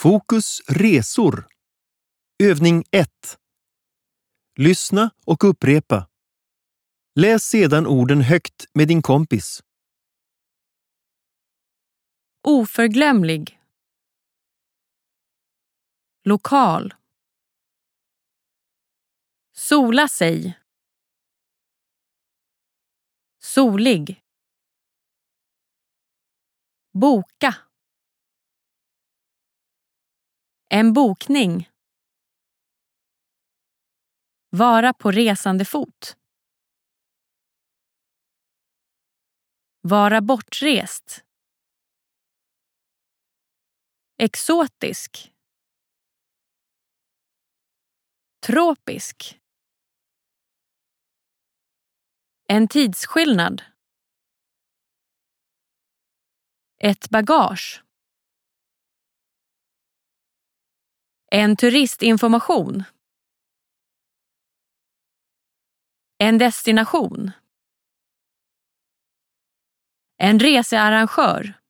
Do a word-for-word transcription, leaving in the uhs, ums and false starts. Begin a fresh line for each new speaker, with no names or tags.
Fokus resor. Övning ett. Lyssna och upprepa. Läs sedan orden högt med din kompis.
Oförglömlig. Lokal. Sola sig. Solig. Boka. En bokning. Vara på resande fot. Vara bortrest. Exotisk. Tropisk. En tidsskillnad. Ett bagage. En turistinformation. En destination. En researrangör.